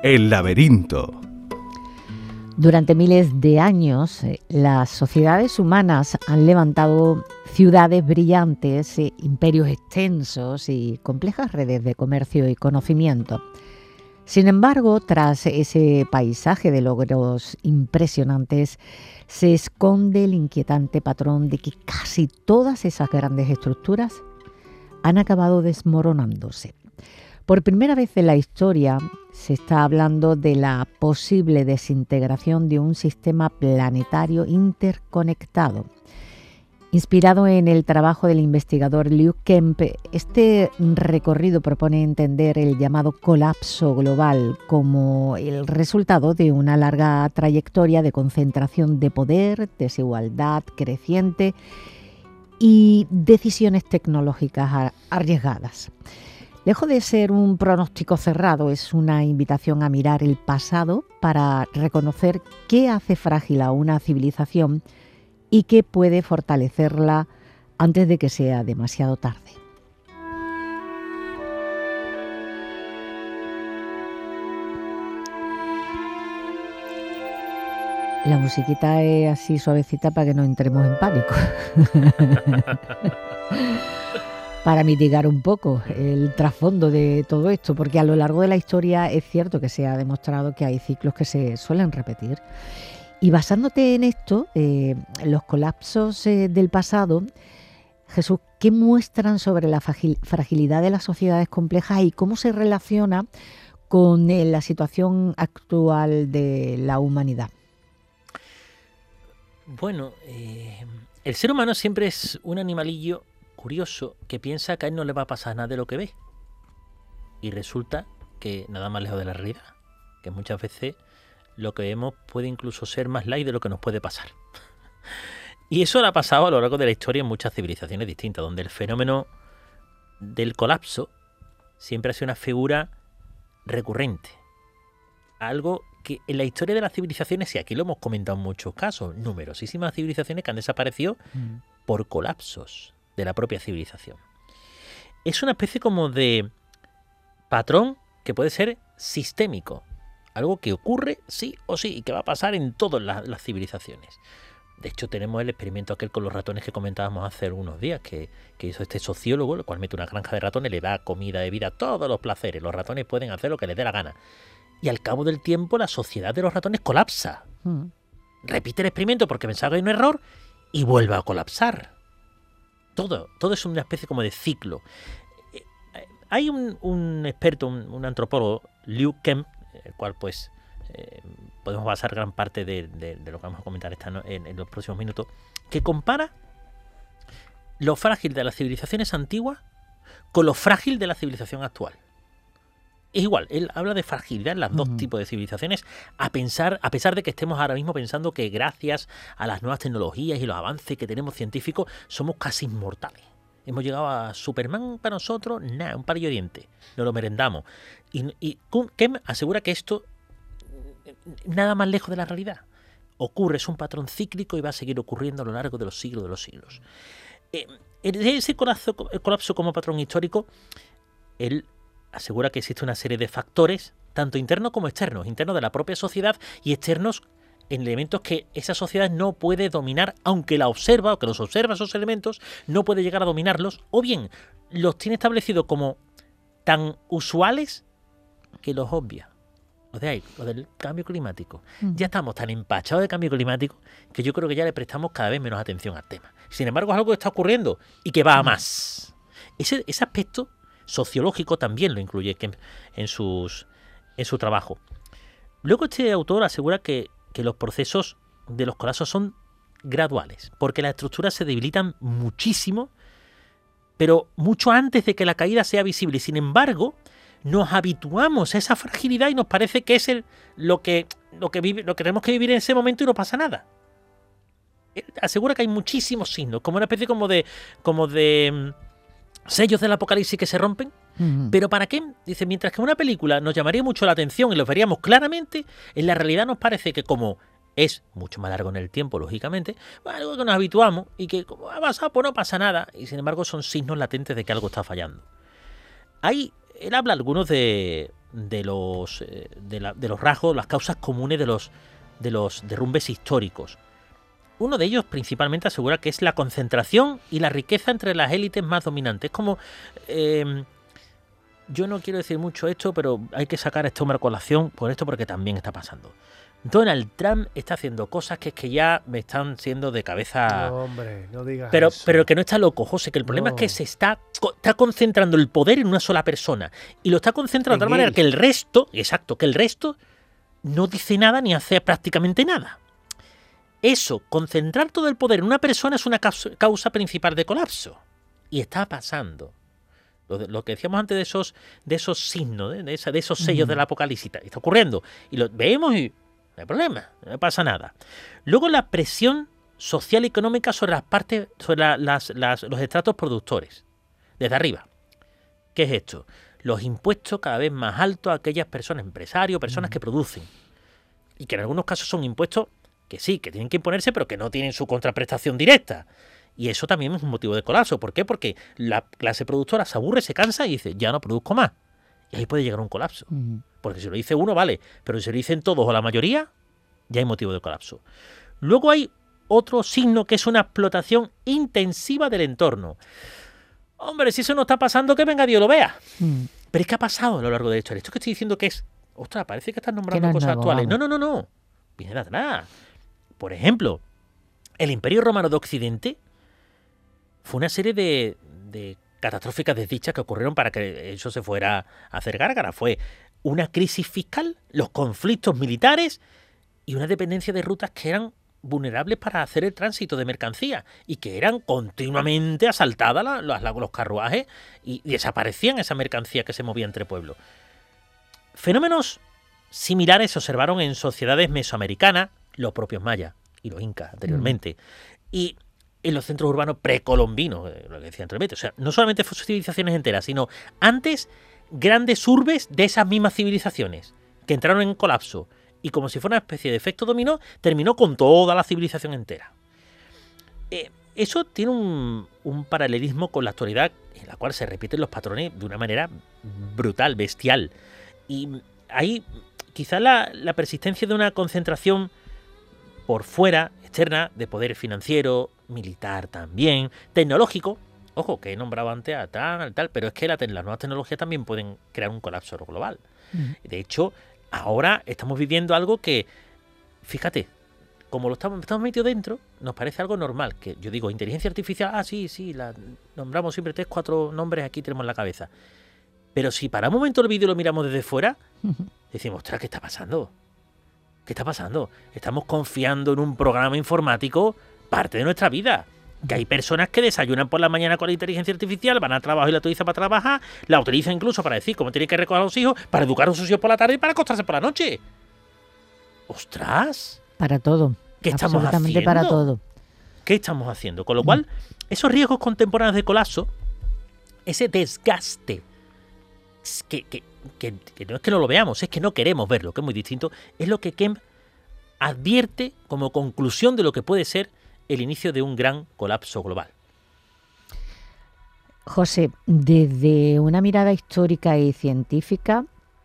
El laberinto. Durante miles de años, las sociedades humanas han levantado ciudades brillantes, imperios extensos y complejas redes de comercio y conocimiento. Sin embargo, tras ese paisaje de logros impresionantes, se esconde el inquietante patrón de que casi todas esas grandes estructuras han acabado desmoronándose. Por primera vez en la historia se está hablando de la posible desintegración de un sistema planetario interconectado. Inspirado en el trabajo del investigador Liu Kemp, este recorrido propone entender el llamado colapso global como el resultado de una larga trayectoria de concentración de poder, desigualdad creciente y decisiones tecnológicas arriesgadas. Lejos de ser un pronóstico cerrado, es una invitación a mirar el pasado para reconocer qué hace frágil a una civilización y qué puede fortalecerla antes de que sea demasiado tarde. La musiquita es así suavecita para que no entremos en pánico. Para mitigar un poco el trasfondo de todo esto, porque a lo largo de la historia es cierto que se ha demostrado que hay ciclos que se suelen repetir. Y basándote en esto, los colapsos del pasado, Jesús, ¿qué muestran sobre la fragilidad de las sociedades complejas y cómo se relaciona con la situación actual de la humanidad? Bueno, el ser humano siempre es un animalillo curioso que piensa que a él no le va a pasar nada de lo que ve. Y resulta que nada más lejos de la realidad, que muchas veces lo que vemos puede incluso ser más light de lo que nos puede pasar. Y eso le ha pasado a lo largo de la historia en muchas civilizaciones distintas, donde el fenómeno del colapso siempre ha sido una figura recurrente. Algo que en la historia de las civilizaciones, y aquí lo hemos comentado en muchos casos, numerosísimas civilizaciones que han desaparecido por colapsos de la propia civilización. Es una especie como de patrón que puede ser sistémico, algo que ocurre sí o sí y que va a pasar en todas las civilizaciones. De hecho, tenemos el experimento aquel con los ratones que comentábamos hace unos días, que hizo este sociólogo, el cual mete una granja de ratones, le da comida, bebida, todos los placeres. Los ratones pueden hacer lo que les dé la gana. Y al cabo del tiempo, la sociedad de los ratones colapsa. Repite el experimento porque pensaba que hay un error y vuelve a colapsar. Todo es una especie como de ciclo. Hay un experto, un antropólogo, Liu Kemp, el cual pues podemos basar gran parte de lo que vamos a comentar en los próximos minutos, que compara lo frágil de las civilizaciones antiguas con lo frágil de la civilización actual. Es igual, él habla de fragilidad en las dos tipos de civilizaciones, a pesar de que estemos ahora mismo pensando que gracias a las nuevas tecnologías y los avances que tenemos científicos somos casi inmortales. Hemos llegado a Superman para nosotros, nada, un palillo de dientes, nos lo merendamos. Y Kemp asegura que esto nada más lejos de la realidad. Ocurre, es un patrón cíclico y va a seguir ocurriendo a lo largo de los siglos de los siglos. Ese colapso como patrón histórico, él asegura que existe una serie de factores, tanto internos como externos de la propia sociedad y externos en elementos que esa sociedad no puede dominar, aunque la observa o que los observa esos elementos, no puede llegar a dominarlos, o bien los tiene establecidos como tan usuales que los obvia. Lo del cambio climático. Ya estamos tan empachados de cambio climático que yo creo que ya le prestamos cada vez menos atención al tema. Sin embargo, es algo que está ocurriendo y que va a más. Ese aspecto sociológico también lo incluye en su trabajo. Luego este autor asegura que los procesos de los colapsos son graduales, porque las estructuras se debilitan muchísimo, pero mucho antes de que la caída sea visible. Y sin embargo, nos habituamos a esa fragilidad y nos parece que es lo que tenemos que vivir en ese momento y no pasa nada. Él asegura que hay muchísimos signos, como una especie como de sellos del apocalipsis que se rompen. ¿Pero para qué? Dice, mientras que en una película nos llamaría mucho la atención y lo veríamos claramente, en la realidad nos parece que como es mucho más largo en el tiempo, lógicamente, algo que nos habituamos y que como ha pasado, pues no pasa nada. Y sin embargo son signos latentes de que algo está fallando. Él habla algunos de de los rasgos, las causas comunes de los derrumbes históricos. Uno de ellos principalmente asegura que es la concentración y la riqueza entre las élites más dominantes. Es como... yo no quiero decir mucho esto, pero hay que sacar a este hombre a colación por esto porque también está pasando. Donald Trump está haciendo cosas que ya me están siendo de cabeza... No, hombre, no digas pero, eso. pero que no está loco, José, que el problema es que se está concentrando el poder en una sola persona. Y lo está concentrando de tal manera que el resto, no dice nada ni hace prácticamente nada. Eso, concentrar todo el poder en una persona es una causa principal de colapso. Y está pasando. Lo que decíamos antes de esos signos, de esos sellos del apocalipsis, está ocurriendo. Y lo vemos y no hay problema, no pasa nada. Luego la presión social y económica sobre los estratos productores, desde arriba. ¿Qué es esto? Los impuestos cada vez más altos a aquellas personas, empresarios, personas que producen. Y que en algunos casos son impuestos que sí, que tienen que imponerse, pero que no tienen su contraprestación directa. Y eso también es un motivo de colapso. ¿Por qué? Porque la clase productora se aburre, se cansa y dice, ya no produzco más. Y ahí puede llegar un colapso. Porque si lo dice uno, vale. Pero si lo dicen todos o la mayoría, ya hay motivo de colapso. Luego hay otro signo que es una explotación intensiva del entorno. Hombre, si eso no está pasando, que venga Dios lo vea. Pero es que ha pasado a lo largo de esto. Esto que estoy diciendo que es... Ostras, parece que estás nombrando cosas actuales. No. Viene de atrás. Por ejemplo, el Imperio Romano de Occidente fue una serie de catastróficas desdichas que ocurrieron para que eso se fuera a hacer gárgara. Fue una crisis fiscal, los conflictos militares y una dependencia de rutas que eran vulnerables para hacer el tránsito de mercancías y que eran continuamente asaltadas los carruajes y desaparecían esa mercancía que se movía entre pueblos. Fenómenos similares se observaron en sociedades mesoamericanas, los propios mayas y los incas anteriormente, y en los centros urbanos precolombinos, lo que decía anteriormente. O sea, no solamente fueron civilizaciones enteras, sino antes grandes urbes de esas mismas civilizaciones que entraron en colapso y como si fuera una especie de efecto dominó, terminó con toda la civilización entera. Eso tiene un paralelismo con la actualidad en la cual se repiten los patrones de una manera brutal, bestial. Y ahí quizá la persistencia de una concentración por fuera, externa, de poder financiero, militar también, tecnológico. Ojo, que he nombrado antes a tal, pero es que las nuevas tecnologías también pueden crear un colapso global. De hecho, ahora estamos viviendo algo que, fíjate, como lo estamos metidos dentro, nos parece algo normal. Que yo digo, inteligencia artificial, sí, la nombramos siempre 3, 4 nombres, aquí tenemos en la cabeza. Pero si para un momento el vídeo lo miramos desde fuera, decimos, ostras, ¿qué está pasando? ¿Qué está pasando? Estamos confiando en un programa informático parte de nuestra vida. Que hay personas que desayunan por la mañana con la inteligencia artificial, van al trabajo y la utilizan para trabajar, la utilizan incluso para decir cómo tienen que recoger a los hijos, para educar a sus hijos por la tarde y para acostarse por la noche. ¡Ostras! Para todo. ¿Qué estamos haciendo? Para todo. ¿Qué estamos haciendo? Con lo cual, esos riesgos contemporáneos de colapso, ese desgaste, que no es que no lo veamos, es que no queremos verlo, que es muy distinto, es lo que Kemp advierte como conclusión de lo que puede ser el inicio de un gran colapso global. José, desde una mirada histórica y científica,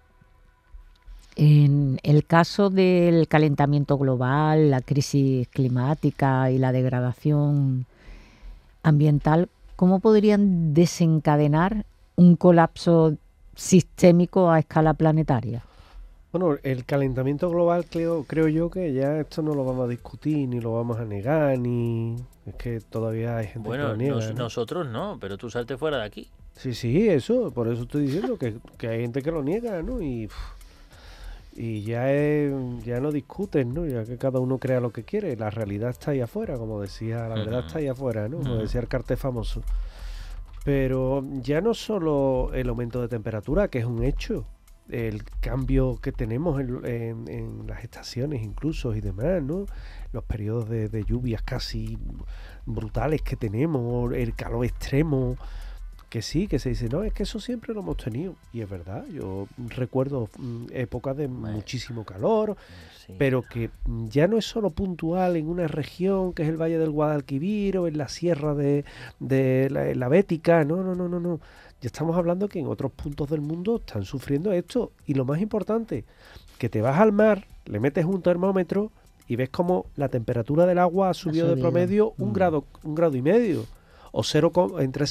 en el caso del calentamiento global, la crisis climática y la degradación ambiental, ¿cómo podrían desencadenar un colapso sistémico a escala planetaria? Bueno, el calentamiento global creo yo que ya esto no lo vamos a discutir, ni lo vamos a negar, ni... Es que todavía hay gente que lo niega. ¿no? Nosotros no, pero tú salte fuera de aquí. Sí, eso, por eso estoy diciendo que hay gente que lo niega, ¿no? Y ya no discuten, ¿no? Ya que cada uno crea lo que quiere, la realidad está ahí afuera, como decía, la verdad está ahí afuera, ¿no? Como decía el cartel famoso. Pero ya no solo el aumento de temperatura, que es un hecho, el cambio que tenemos en las estaciones incluso y demás, ¿no? Los periodos de lluvias casi brutales que tenemos, el calor extremo, que sí, que se dice, no, es que eso siempre lo hemos tenido. Y es verdad, yo recuerdo épocas de muchísimo calor, pero que ya no es solo puntual en una región que es el Valle del Guadalquivir o en la sierra de la Bética, no. ya estamos hablando que en otros puntos del mundo están sufriendo esto. Y lo más importante, que te vas al mar, le metes un termómetro y ves como la temperatura del agua ha subido de promedio un grado y medio. O entre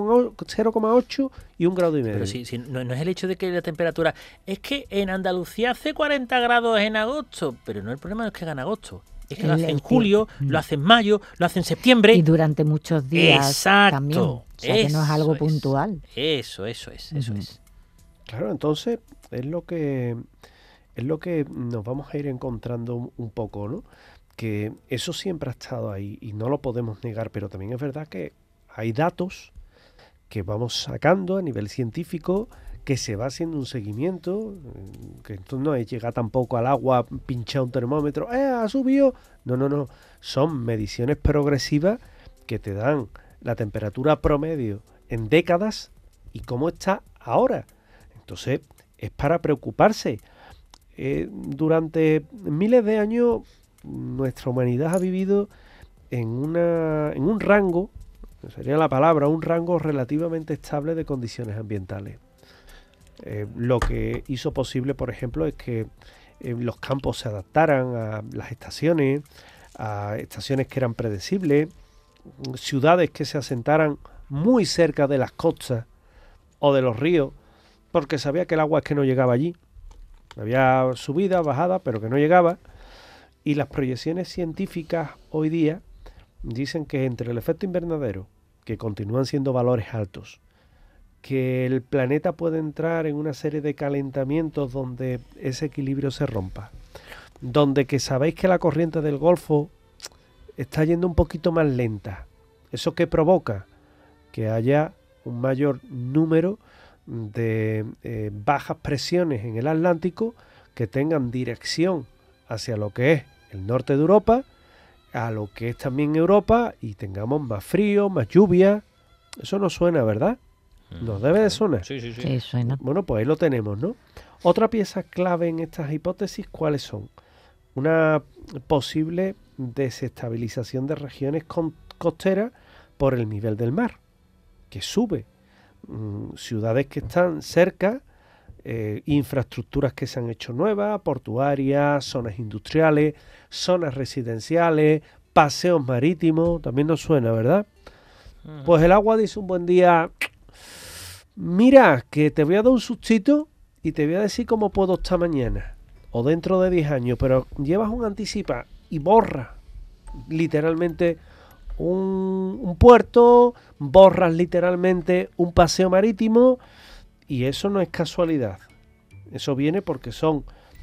0,8 y 1,5 grados. Pero sí, no es el hecho de que la temperatura... Es que en Andalucía hace 40 grados en agosto, pero no, el problema no es que haga en agosto. Es que lo hace en julio, lo hace en mayo, lo hace en septiembre. Y durante muchos días. Exacto, también. O sea, que no es algo puntual. Eso es. Claro, entonces es lo que nos vamos a ir encontrando un poco, ¿no? Que eso siempre ha estado ahí y no lo podemos negar, pero también es verdad que hay datos que vamos sacando a nivel científico, que se va haciendo un seguimiento, que entonces no es llegar tampoco al agua, pinchar un termómetro, ha subido. No. Son mediciones progresivas que te dan la temperatura promedio en décadas y cómo está ahora. Entonces, es para preocuparse. Durante miles de años, nuestra humanidad ha vivido en un rango, sería la palabra, un rango relativamente estable de condiciones ambientales. Lo que hizo posible, por ejemplo, es que los campos se adaptaran a las estaciones, a estaciones que eran predecibles, ciudades que se asentaran muy cerca de las costas o de los ríos, porque sabía que el agua es que no llegaba allí. Había subida, bajada, pero que no llegaba. Y las proyecciones científicas hoy día dicen que entre el efecto invernadero, que continúan siendo valores altos, que el planeta puede entrar en una serie de calentamientos donde ese equilibrio se rompa, donde que sabéis que la corriente del Golfo está yendo un poquito más lenta. ¿Eso qué provoca? Que haya un mayor número de bajas presiones en el Atlántico que tengan dirección hacia lo que es el norte de Europa, a lo que es también Europa, y tengamos más frío, más lluvia. Eso nos suena, ¿verdad? Nos debe de sonar. Sí. Sí, suena. Bueno, pues ahí lo tenemos, ¿no? Otra pieza clave en estas hipótesis, ¿cuáles son? Una posible desestabilización de regiones costeras por el nivel del mar, que sube. Ciudades que están cerca, infraestructuras que se han hecho nuevas, portuarias, zonas industriales, zonas residenciales, paseos marítimos, también nos suena, ¿verdad? Pues el agua dice un buen día, mira, que te voy a dar un sustito y te voy a decir cómo puedo estar mañana o dentro de 10 años, pero llevas un anticipa y borra literalmente un puerto, borras literalmente un paseo marítimo, y eso no es casualidad. Eso viene porque son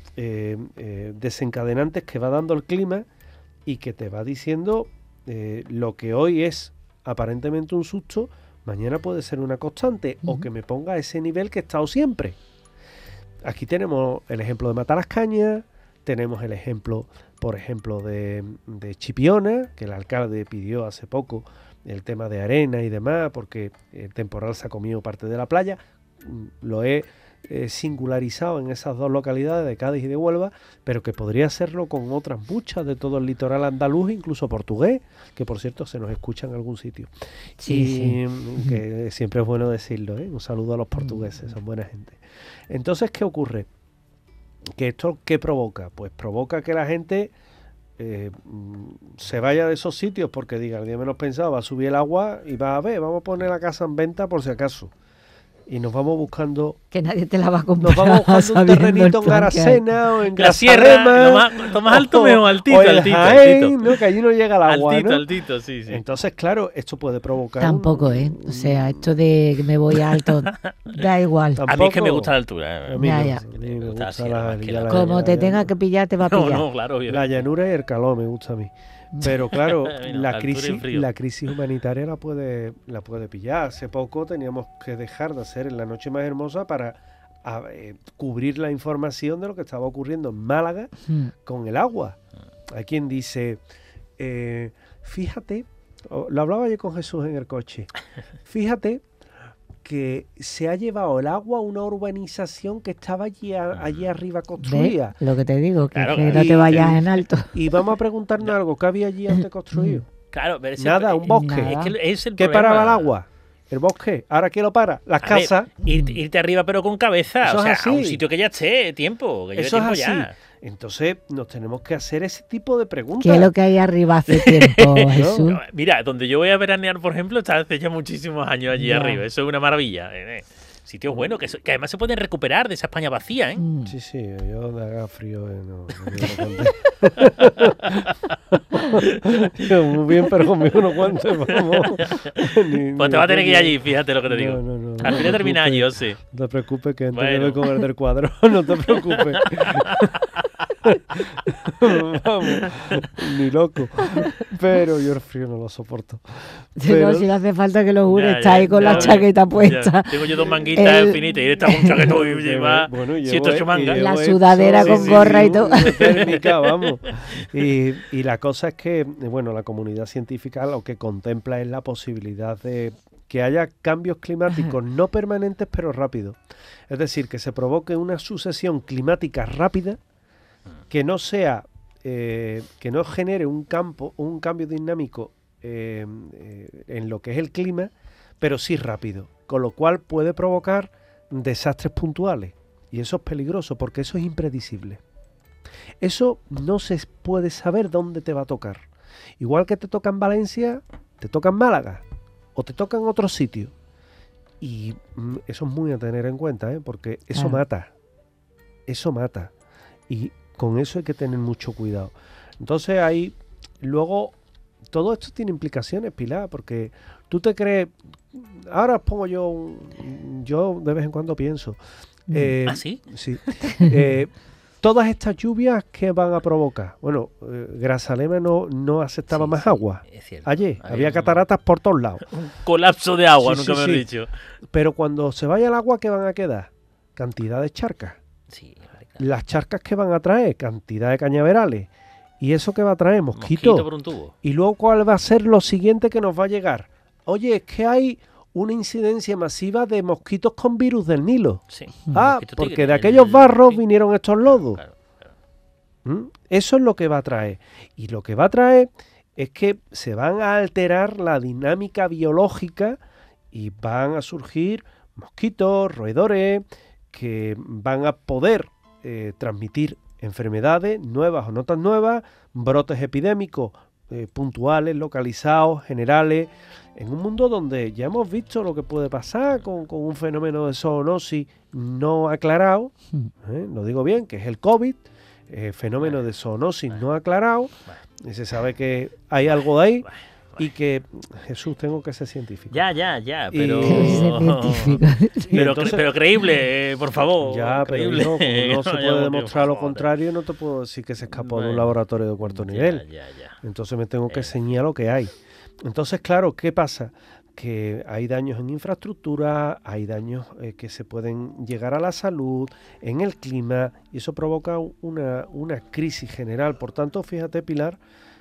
desencadenantes que va dando el clima y que te va diciendo lo que hoy es aparentemente un susto, mañana puede ser una constante, o que me ponga a ese nivel que he estado siempre. Aquí tenemos el ejemplo de Matalascañas, tenemos el ejemplo, por ejemplo, de Chipiona, que el alcalde pidió hace poco el tema de arena y demás, porque el temporal se ha comido parte de la playa. Lo he singularizado en esas dos localidades de Cádiz y de Huelva, pero que podría hacerlo con otras muchas de todo el litoral andaluz, incluso portugués, que por cierto se nos escucha en algún sitio. Sí. Que siempre es bueno decirlo, ¿eh? Un saludo a los portugueses, son buena gente. Entonces, ¿qué ocurre? ¿Que esto qué provoca? Pues provoca que la gente se vaya de esos sitios porque diga, el día menos pensado va a subir el agua y va a ver, vamos a poner la casa en venta por si acaso. Y nos vamos buscando... Que nadie te la va a comprar. Nos vamos buscando un terrenito en Aracena o en la sierra, lo más alto mejor, altito. ¿no? Que allí no llega el agua, altito, sí. Entonces, claro, esto puede provocar... Tampoco, O sea, esto de que me voy alto, da igual. A mí es que me gusta la altura. A mí me gusta la sierra. Como te tenga que pillar, te va a pillar. No, claro, la llanura y el calor me gusta a mí. Pero claro, la crisis humanitaria la puede pillar. Hace poco teníamos que dejar de hacer En la noche más hermosa para cubrir la información de lo que estaba ocurriendo en Málaga con el agua. Hay quien dice, fíjate, lo hablaba yo con Jesús en el coche, fíjate que se ha llevado el agua a una urbanización que estaba allí arriba construida. ¿Ves? Lo que te digo, que no te vayas en alto. Y vamos a preguntarnos algo, ¿qué había allí antes construido? Claro, pero nada, un bosque. Nada. Es el ¿Qué problema. paraba el agua? el bosque. Ahora ¿quién lo para? Las A ver, casas. irte arriba pero con cabeza. Eso O sea, es así. a un sitio que ya esté tiempo. Que lleve Eso es tiempo así. ya. Entonces nos tenemos que hacer ese tipo de preguntas. ¿Qué es lo que hay arriba hace tiempo, Jesús? No, mira, donde yo voy a veranear, por ejemplo, está hace ya muchísimos años allí Ya. arriba. Eso es una maravilla. Sitios buenos, que además se pueden recuperar de esa España vacía, ¿eh? Mm. Sí, yo donde haga frío no lo conté. Muy bien, pero conmigo no cuentes, vamos. Pues te va a tener que ir allí, fíjate lo que te digo. No, Al final termina allí, sí. No te preocupes, que antes Bueno. de comer del cuadro, no te preocupes. Vamos, ni loco. Pero yo el frío no lo soporto. No, si le hace falta que lo jure, Ya, está ya, ahí con la ya, chaqueta ya. puesta. Tengo yo 2 manguitas El- finitas y él está con un chaquetón y lleva Bueno, 7 8 mangas. La sudadera con gorra y todo. Una térmica, vamos. Y la cosa es que, bueno, la comunidad científica lo que contempla es la posibilidad de que haya cambios climáticos no permanentes pero rápidos. Es decir, que se provoque una sucesión climática rápida que no sea, que no genere un cambio dinámico en lo que es el clima, pero sí rápido, con lo cual puede provocar desastres puntuales. Y eso es peligroso porque eso es impredecible. Eso no se puede saber dónde te va a tocar. Igual que te toca en Valencia, te toca en Málaga o te toca en otro sitio. Y eso es muy a tener en cuenta, porque eso Claro. mata. Eso mata. Y con eso hay que tener mucho cuidado. Entonces ahí, luego, todo esto tiene implicaciones, Pilar, porque tú te crees... Ahora os pongo yo de vez en cuando pienso. ¿Ah, sí? Sí. Todas estas lluvias que van a provocar. Bueno, Grazalema no aceptaba Sí, más sí, agua. es cierto. Ayer Hay había un cataratas por todos lados. colapso de agua, Sí, nunca sí, me sí. he dicho. Pero cuando se vaya el agua, ¿qué van a quedar? Cantidad de charcas. Sí, claro. Las charcas que van a traer, cantidad de cañaverales. ¿Y eso qué va a traer? Mosquito Mosquitos. por un tubo. Y luego, ¿cuál va a ser lo siguiente que nos va a llegar? Oye, es que hay una incidencia masiva de mosquitos con virus del Nilo. Sí. Ah, Mosquito porque tigre, de aquellos barros sí. vinieron estos lodos. Claro, claro. Eso es lo que va a traer. Y lo que va a traer es que se van a alterar la dinámica biológica y van a surgir mosquitos, roedores, que van a poder transmitir enfermedades nuevas o no tan nuevas, brotes epidémicos puntuales, localizados, generales, en un mundo donde ya hemos visto lo que puede pasar con un fenómeno de zoonosis no aclarado, lo digo bien, que es el COVID, fenómeno de zoonosis no aclarado, y se sabe que hay algo de ahí, y que, Jesús, tengo que ser científico. Ya, pero... Entonces, pero creíble, por favor. ya, pero creíble. hijo, como no se Ya, puede por demostrar lo favor. contrario, no te puedo decir que se escapó de un Bueno. laboratorio de cuarto nivel. Ya. Entonces me tengo que enseñar lo que hay. Entonces, claro, ¿qué pasa? Que hay daños en infraestructura, hay daños que se pueden llegar a la salud, en el clima, y eso provoca una crisis general. Por tanto, fíjate, Pilar,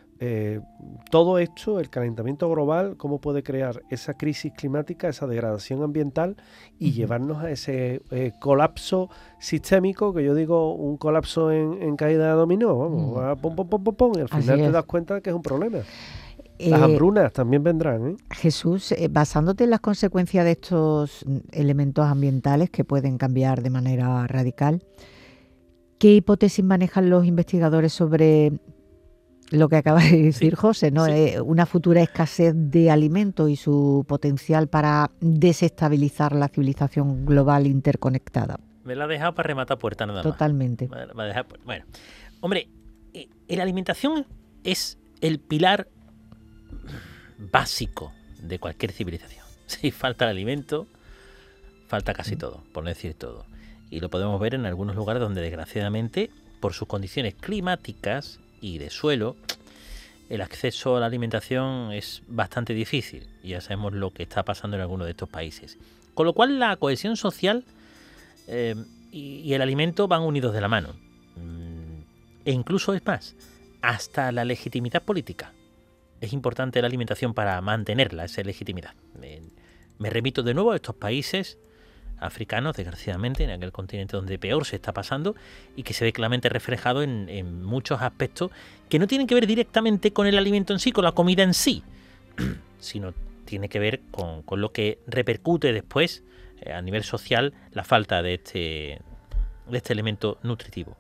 todo esto, el calentamiento global, cómo puede crear esa crisis climática, esa degradación ambiental y llevarnos a ese colapso sistémico, que yo digo un colapso en caída de dominó, vamos, va pum, pum, pum, pum, pum, y al Así final te es. das cuenta de que es un problema. Las hambrunas también vendrán, Jesús, basándote en las consecuencias de estos elementos ambientales que pueden cambiar de manera radical, ¿qué hipótesis manejan los investigadores sobre lo que acaba de decir José, ¿no? Una futura escasez de alimentos y su potencial para desestabilizar la civilización global interconectada? Me la ha dejado para rematar puerta nada más. Totalmente. Me ha dejado, bueno, hombre, la alimentación es el pilar básico de cualquier civilización. Si falta el alimento, falta casi todo, por no decir todo. Y lo podemos ver en algunos lugares donde, desgraciadamente, por sus condiciones climáticas y de suelo, el acceso a la alimentación es bastante difícil. Ya sabemos lo que está pasando en algunos de estos países. Con lo cual la cohesión social y el alimento van unidos de la mano. E incluso, es más, hasta la legitimidad política. Es importante la alimentación para mantenerla, esa legitimidad. Me remito de nuevo a estos países africanos, desgraciadamente, en aquel continente donde peor se está pasando y que se ve claramente reflejado en muchos aspectos que no tienen que ver directamente con el alimento en sí, con la comida en sí, sino tiene que ver con lo que repercute después a nivel social la falta de este elemento nutritivo.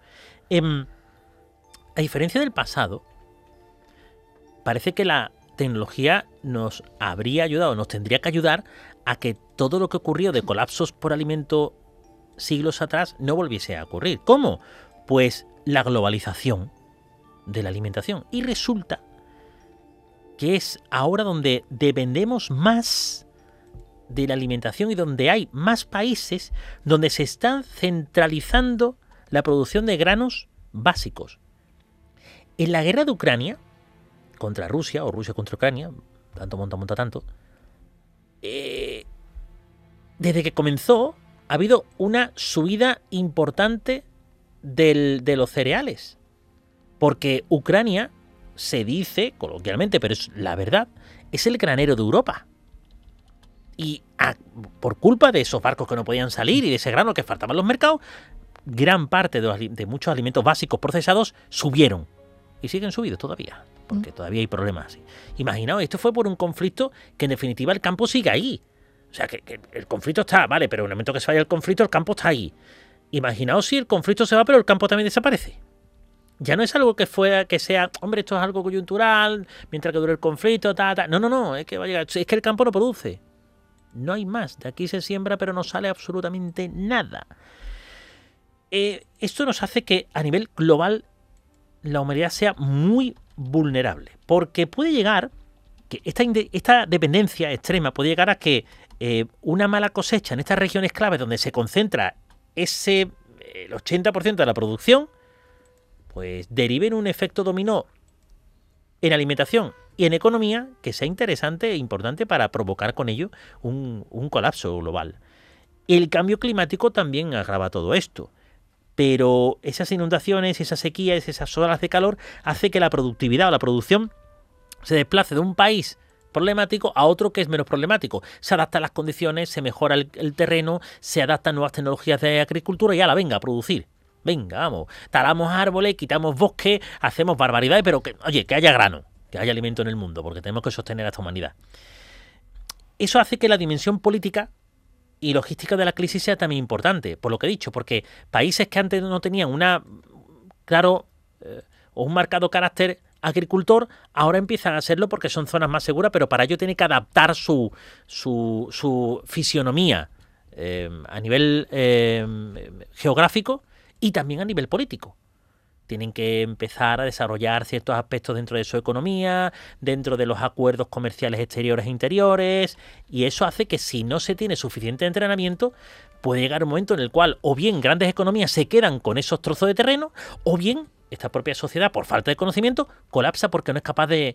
A diferencia del pasado, parece que la tecnología nos habría ayudado, nos tendría que ayudar a que todo lo que ocurrió de colapsos por alimento siglos atrás no volviese a ocurrir. ¿Cómo? Pues la globalización de la alimentación. Y resulta que es ahora donde dependemos más de la alimentación y donde hay más países donde se están centralizando la producción de granos básicos. En la guerra de Ucrania contra Rusia, o Rusia contra Ucrania, tanto monta tanto, desde que comenzó ha habido una subida importante de los cereales, porque Ucrania, se dice coloquialmente, pero es la verdad, es el granero de Europa. Y por culpa de esos barcos que no podían salir y de ese grano que faltaba en los mercados, gran parte de muchos alimentos básicos procesados subieron. Y siguen subidos todavía, porque todavía hay problemas. Imaginaos, esto fue por un conflicto que en definitiva el campo sigue ahí. O sea, que el conflicto está, vale, pero en el momento que se vaya el conflicto, el campo está ahí. Imaginaos si el conflicto se va, pero el campo también desaparece. Ya no es algo que sea, hombre, esto es algo coyuntural, mientras que dure el conflicto, No, es que va a llegar, es que el campo no produce. No hay más. De aquí se siembra, pero no sale absolutamente nada. Esto nos hace que a nivel global la humanidad sea muy vulnerable, porque puede llegar, que esta dependencia extrema puede llegar a que una mala cosecha en estas regiones claves donde se concentra el 80% de la producción, pues derive en un efecto dominó en alimentación y en economía que sea interesante e importante para provocar con ello un colapso global. El cambio climático también agrava todo esto. Pero esas inundaciones, esas sequías, esas olas de calor hace que la productividad o la producción se desplace de un país problemático a otro que es menos problemático. Se adapta a las condiciones, se mejora el terreno, se adaptan nuevas tecnologías de agricultura y ala, venga, a producir. Venga, vamos, talamos árboles, quitamos bosques, hacemos barbaridades, pero que haya grano, que haya alimento en el mundo, porque tenemos que sostener a esta humanidad. Eso hace que la dimensión política y logística de la crisis sea también importante, por lo que he dicho, porque países que antes no tenían o un marcado carácter agricultor, ahora empiezan a hacerlo porque son zonas más seguras, pero para ello tiene que adaptar su fisionomía a nivel geográfico y también a nivel político. Tienen que empezar a desarrollar ciertos aspectos dentro de su economía, dentro de los acuerdos comerciales exteriores e interiores, y eso hace que si no se tiene suficiente entrenamiento, puede llegar un momento en el cual o bien grandes economías se quedan con esos trozos de terreno, o bien esta propia sociedad, por falta de conocimiento, colapsa porque no es capaz de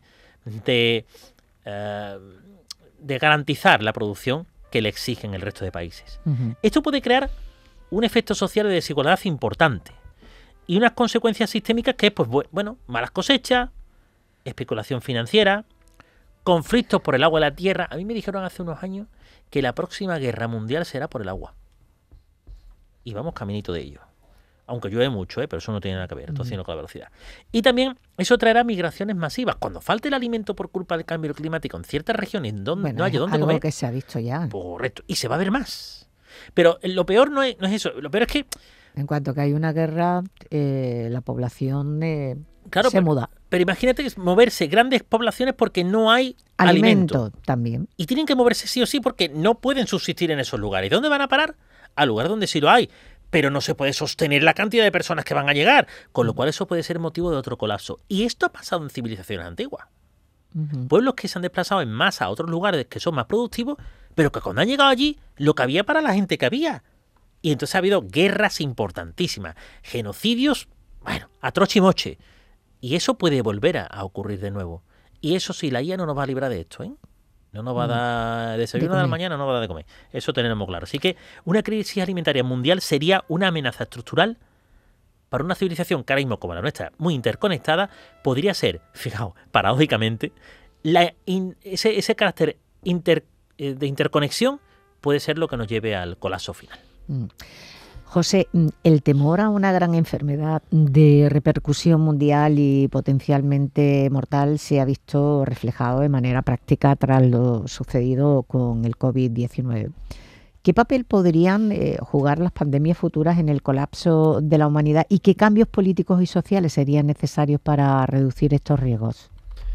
garantizar la producción que le exigen el resto de países. Uh-huh. Esto puede crear un efecto social de desigualdad importante. Y unas consecuencias sistémicas que es, pues bueno, malas cosechas, especulación financiera, conflictos por el agua y la tierra. A mí me dijeron hace unos años que la próxima guerra mundial será por el agua. Y vamos caminito de ello. Aunque llueve mucho, pero eso no tiene nada que ver, sino con la velocidad. Y también eso traerá migraciones masivas. Cuando falte el alimento por culpa del cambio climático en ciertas regiones donde no haya dónde comer. Algo que se ha visto ya. Correcto. Y se va a ver más. Pero lo peor no es eso. Lo peor es que en cuanto que hay una guerra, la población se muda. Pero imagínate moverse grandes poblaciones porque no hay alimento también. Y tienen que moverse sí o sí porque no pueden subsistir en esos lugares. ¿Dónde van a parar? Al lugar donde sí lo hay. Pero no se puede sostener la cantidad de personas que van a llegar. Con lo cual eso puede ser motivo de otro colapso. Y esto ha pasado en civilizaciones antiguas. Uh-huh. Pueblos que se han desplazado en masa a otros lugares que son más productivos, pero que cuando han llegado allí, lo que había para la gente que había. Y entonces ha habido guerras importantísimas, genocidios, a troche y moche. Y eso puede volver a ocurrir de nuevo. Y eso sí, la IA no nos va a librar de esto, ¿eh? No nos va a dar desayuno de la mañana, no nos va a dar de comer. Eso tenemos claro. Así que una crisis alimentaria mundial sería una amenaza estructural para una civilización que ahora mismo, como la nuestra, muy interconectada, podría ser, fijaos, paradójicamente, ese carácter de interconexión puede ser lo que nos lleve al colapso final. José, el temor a una gran enfermedad de repercusión mundial y potencialmente mortal se ha visto reflejado de manera práctica tras lo sucedido con el COVID-19. ¿Qué papel podrían jugar las pandemias futuras en el colapso de la humanidad y qué cambios políticos y sociales serían necesarios para reducir estos riesgos?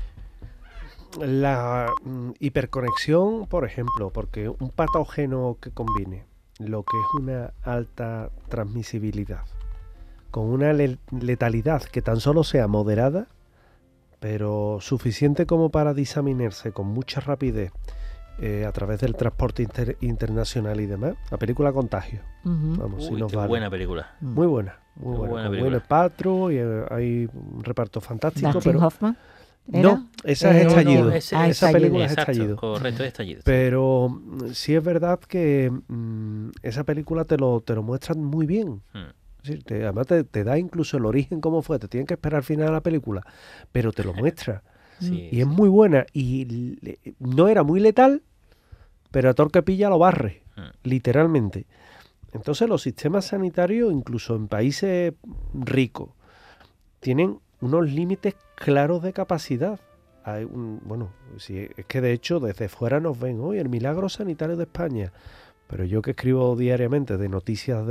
La hiperconexión, por ejemplo, porque un patógeno que combine lo que es una alta transmisibilidad con una letalidad que tan solo sea moderada, pero suficiente como para diseminarse con mucha rapidez a través del transporte internacional y demás. La película Contagio. Vamos, si nos qué vale. buena película. Muy buena. Con Gwyneth Paltrow y hay un reparto fantástico. Dustin Hoffman. No, esa es Estallido. No, esa película es Estallido. Correcto, es Estallido. Pero sí es verdad que esa película te lo muestran muy bien. Es decir, además te da incluso el origen, cómo fue. Te tienen que esperar al final de la película, pero te lo muestra. Sí, y es muy buena. Y no era muy letal, pero a todo el que pilla lo barre, literalmente. Entonces los sistemas sanitarios, incluso en países ricos, tienen unos límites claros de capacidad. Hay es que de hecho desde fuera nos ven hoy el milagro sanitario de España, pero yo que escribo diariamente de noticias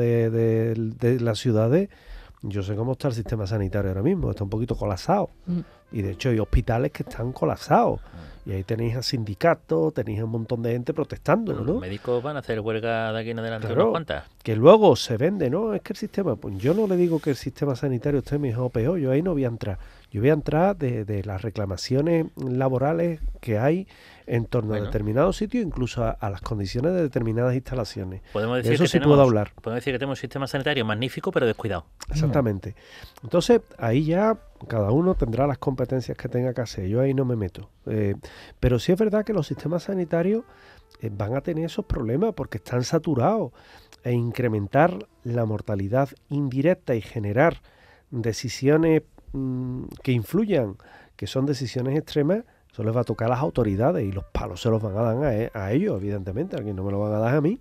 de las ciudades, yo sé cómo está el sistema sanitario ahora mismo, está un poquito colapsado. Y de hecho hay hospitales que están colapsados. Y ahí tenéis a sindicatos, tenéis a un montón de gente protestando, ¿no? Los médicos van a hacer huelga de aquí en adelante, claro, unas cuantas. Que luego se vende, ¿no? Es que el sistema, pues yo no le digo que el sistema sanitario esté mejor o peor, yo ahí no voy a entrar. Yo voy a entrar de las reclamaciones laborales que hay en torno a determinados sitios, incluso a las condiciones de determinadas instalaciones. Podemos decir de eso sí puedo hablar. Podemos decir que tenemos un sistema sanitario magnífico, pero descuidado. Exactamente. Entonces, ahí ya cada uno tendrá las competencias que tenga que hacer. Yo ahí no me meto. Pero sí es verdad que los sistemas sanitarios van a tener esos problemas porque están saturados. E incrementar la mortalidad indirecta y generar decisiones que influyan, que son decisiones extremas, eso les va a tocar a las autoridades y los palos se los van a dar a ellos, evidentemente, a quien no me lo van a dar a mí.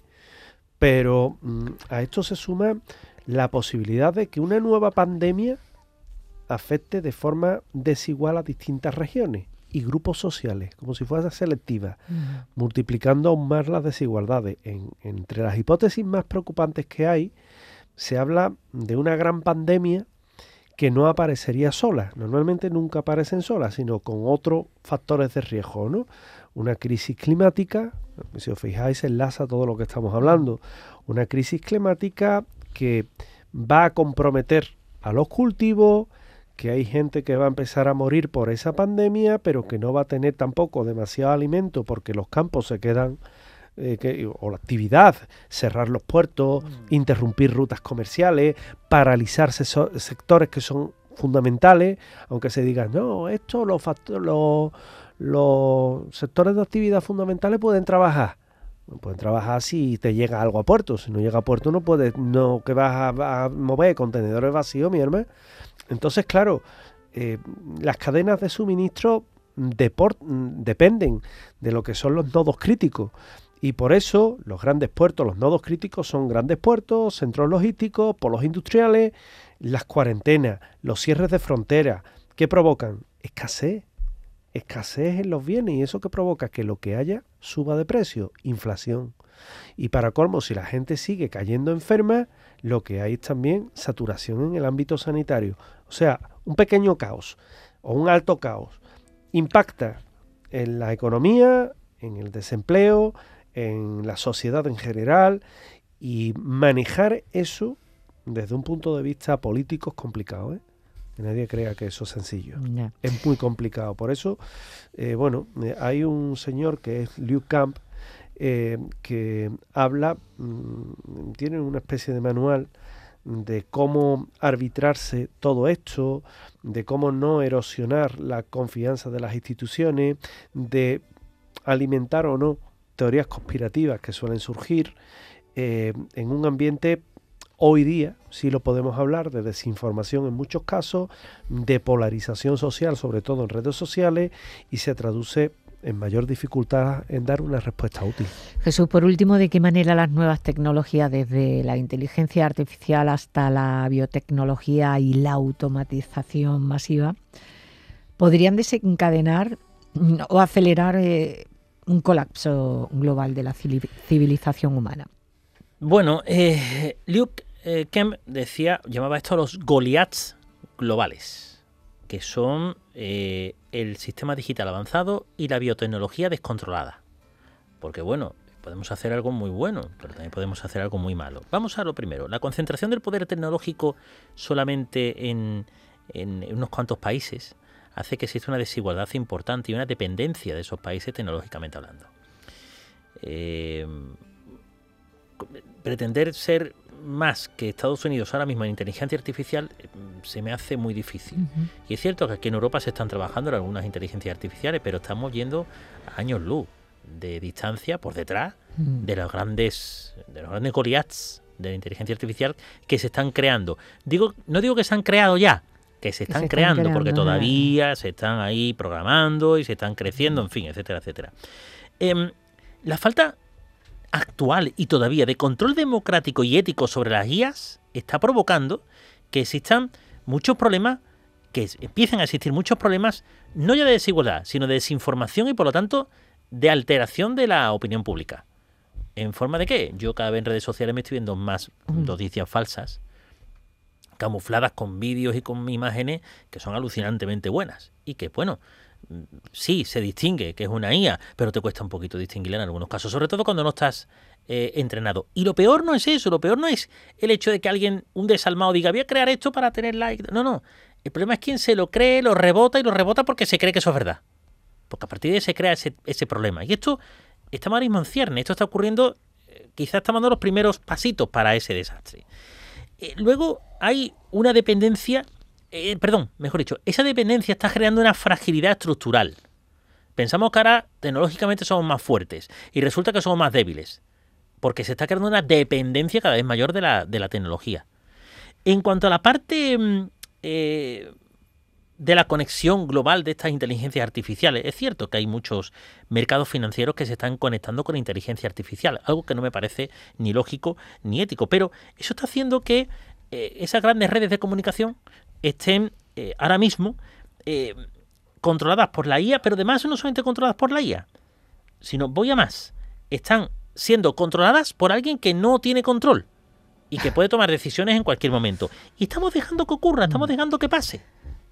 Pero a esto se suma la posibilidad de que una nueva pandemia afecte de forma desigual a distintas regiones y grupos sociales, como si fuera selectiva, multiplicando aún más las desigualdades. Entre las hipótesis más preocupantes que hay, se habla de una gran pandemia que no aparecería sola. Normalmente nunca aparecen solas, sino con otros factores de riesgo, ¿no? Una crisis climática, si os fijáis, enlaza todo lo que estamos hablando. Una crisis climática que va a comprometer a los cultivos, que hay gente que va a empezar a morir por esa pandemia, pero que no va a tener tampoco demasiado alimento porque los campos se quedan, o la actividad, cerrar los puertos, interrumpir rutas comerciales, paralizar sectores que son fundamentales, aunque se diga, no, esto los sectores de actividad fundamentales pueden trabajar. Pueden trabajar si te llega algo a puerto. Si no llega a puerto no puedes, no que vas a mover contenedores vacíos, mi hermano. Entonces, claro, las cadenas de suministro dependen de lo que son los nodos críticos. Y por eso los grandes puertos, los nodos críticos son grandes puertos, centros logísticos, polos industriales, las cuarentenas, los cierres de fronteras. ¿Qué provocan? Escasez en los bienes. ¿Y eso qué provoca? Que lo que haya suba de precio, inflación. Y para colmo, si la gente sigue cayendo enferma, lo que hay es también saturación en el ámbito sanitario. O sea, un pequeño caos o un alto caos impacta en la economía, en el desempleo, en la sociedad en general, y manejar eso desde un punto de vista político es complicado, ¿eh? Que nadie crea que eso es sencillo. No. Es muy complicado. Por eso, hay un señor que es Luke Camp, que habla, tiene una especie de manual de cómo arbitrarse todo esto, de cómo no erosionar la confianza de las instituciones, de alimentar o no teorías conspirativas que suelen surgir en un ambiente, hoy día sí lo podemos hablar, de desinformación en muchos casos, de polarización social, sobre todo en redes sociales, y se traduce en mayor dificultad en dar una respuesta útil. Jesús, por último, ¿de qué manera las nuevas tecnologías, desde la inteligencia artificial hasta la biotecnología y la automatización masiva, podrían desencadenar o acelerar un colapso global de la civilización humana? Bueno, Luke Kemp llamaba esto los Goliaths globales, que son el sistema digital avanzado y la biotecnología descontrolada. Porque bueno, podemos hacer algo muy bueno, pero también podemos hacer algo muy malo. Vamos a lo primero. La concentración del poder tecnológico solamente en unos cuantos países hace que exista una desigualdad importante y una dependencia de esos países tecnológicamente hablando. Pretender ser más que Estados Unidos ahora mismo en inteligencia artificial se me hace muy difícil. Y es cierto que aquí en Europa se están trabajando en algunas inteligencias artificiales, pero estamos yendo a años luz de distancia por detrás de los grandes Goliaths de la inteligencia artificial que se están creando. No digo que se han creado ya, que se están creando, porque todavía se están ahí programando y se están creciendo, en fin, etcétera, etcétera. La falta actual y todavía de control democrático y ético sobre las IAs está provocando que existan muchos problemas, que empiezan a existir muchos problemas, no ya de desigualdad, sino de desinformación y por lo tanto de alteración de la opinión pública. ¿En forma de qué? Yo cada vez en redes sociales me estoy viendo más noticias falsas, camufladas con vídeos y con imágenes que son alucinantemente buenas y que, bueno, sí, se distingue que es una IA, pero te cuesta un poquito distinguirla en algunos casos, sobre todo cuando no estás entrenado. Y lo peor no es eso, lo peor no es el hecho de que alguien, un desalmado, diga voy a crear esto para tener like. No. El problema es quien se lo cree, lo rebota porque se cree que eso es verdad. Porque a partir de ahí se crea ese problema. Y esto está ahora mismo en cierne, esto está ocurriendo, quizás estamos dando los primeros pasitos para ese desastre. Luego hay una dependencia... mejor dicho, esa dependencia está generando una fragilidad estructural. Pensamos que ahora tecnológicamente somos más fuertes y resulta que somos más débiles, porque se está creando una dependencia cada vez mayor de la tecnología. En cuanto a la parte de la conexión global de estas inteligencias artificiales, es cierto que hay muchos mercados financieros que se están conectando con inteligencia artificial, algo que no me parece ni lógico ni ético, pero eso está haciendo que esas grandes redes de comunicación estén ahora mismo controladas por la IA, pero además no solamente controladas por la IA, sino voy a más, están siendo controladas por alguien que no tiene control y que puede tomar decisiones en cualquier momento. Y estamos dejando que ocurra, estamos dejando que pase.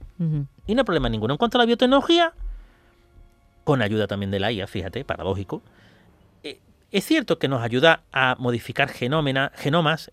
Y no hay problema ninguno. En cuanto a la biotecnología, con ayuda también de la IA, fíjate, paradójico, es cierto que nos ayuda a modificar genomas,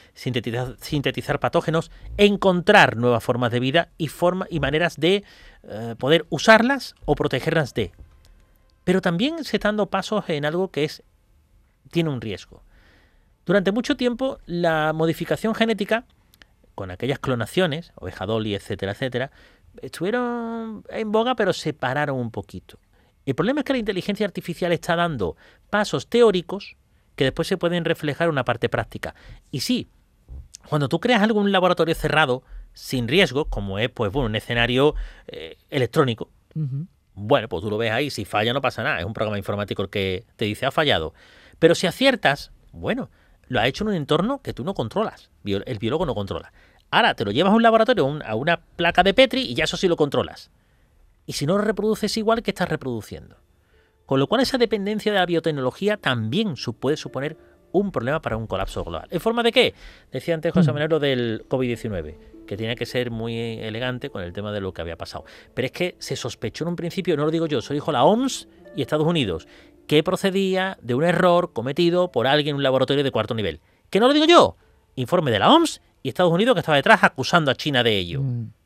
sintetizar patógenos, encontrar nuevas formas de vida y maneras de poder usarlas o protegerlas de. Pero también se están dando pasos en algo que tiene un riesgo. Durante mucho tiempo la modificación genética, con aquellas clonaciones, oveja Dolly, etcétera, etcétera, estuvieron en boga pero se pararon un poquito. El problema es que la inteligencia artificial está dando pasos teóricos que después se pueden reflejar en una parte práctica. Y sí, cuando tú creas algo en un laboratorio cerrado, sin riesgo, como es un escenario electrónico, bueno, pues tú lo ves ahí, si falla no pasa nada, es un programa informático el que te dice ha fallado. Pero si aciertas, bueno, lo ha hecho en un entorno que tú no controlas, el biólogo no controla. Ahora te lo llevas a un laboratorio, a una placa de Petri y ya eso sí lo controlas. Y si no lo reproduces igual, ¿qué estás reproduciendo? Con lo cual esa dependencia de la biotecnología también puede suponer un problema para un colapso global. ¿En forma de qué? Decía antes José Manero del COVID-19, que tenía que ser muy elegante con el tema de lo que había pasado. Pero es que se sospechó en un principio, no lo digo yo, eso dijo la OMS y Estados Unidos, que procedía de un error cometido por alguien en un laboratorio de cuarto nivel. Que no lo digo yo, informe de la OMS y Estados Unidos que estaba detrás acusando a China de ello.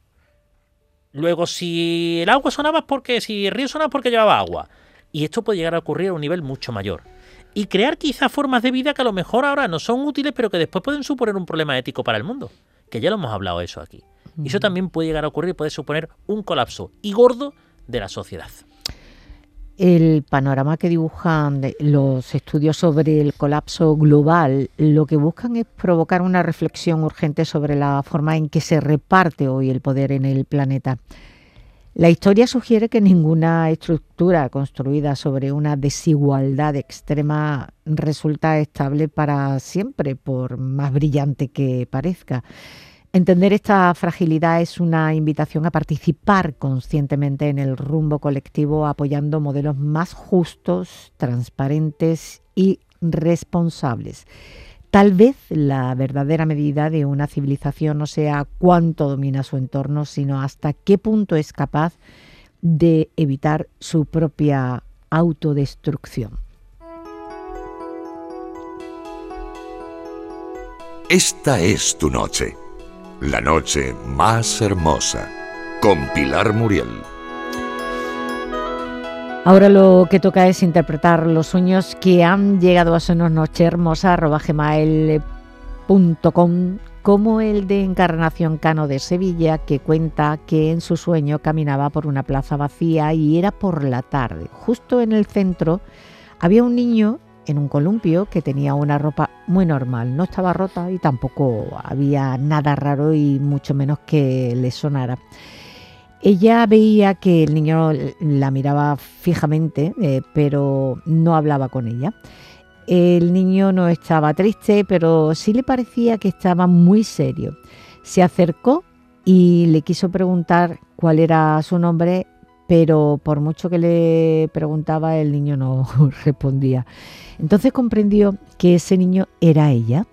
Luego, si el agua sonaba es porque, si el río sonaba es porque llevaba agua. Y esto puede llegar a ocurrir a un nivel mucho mayor. Y crear quizás formas de vida que a lo mejor ahora no son útiles, pero que después pueden suponer un problema ético para el mundo. Que ya lo hemos hablado eso aquí. Y eso también puede llegar a ocurrir y puede suponer un colapso y gordo de la sociedad. El panorama que dibujan los estudios sobre el colapso global lo que buscan es provocar una reflexión urgente sobre la forma en que se reparte hoy el poder en el planeta. La historia sugiere que ninguna estructura construida sobre una desigualdad extrema resulta estable para siempre, por más brillante que parezca. Entender esta fragilidad es una invitación a participar conscientemente en el rumbo colectivo, apoyando modelos más justos, transparentes y responsables. Tal vez la verdadera medida de una civilización no sea cuánto domina su entorno, sino hasta qué punto es capaz de evitar su propia autodestrucción. Esta es tu noche, la noche más hermosa, con Pilar Muriel. Ahora lo que toca es interpretar los sueños que han llegado a sonosnochehermosa@gmail.com, como el de Encarnación Cano de Sevilla, que cuenta que en su sueño caminaba por una plaza vacía y era por la tarde. Justo en el centro había un niño en un columpio que tenía una ropa muy normal, no estaba rota y tampoco había nada raro y mucho menos que le sonara. Ella veía que el niño la miraba fijamente, pero no hablaba con ella. El niño no estaba triste, pero sí le parecía que estaba muy serio. Se acercó y le quiso preguntar cuál era su nombre, pero por mucho que le preguntaba, el niño no respondía. Entonces comprendió que ese niño era ella,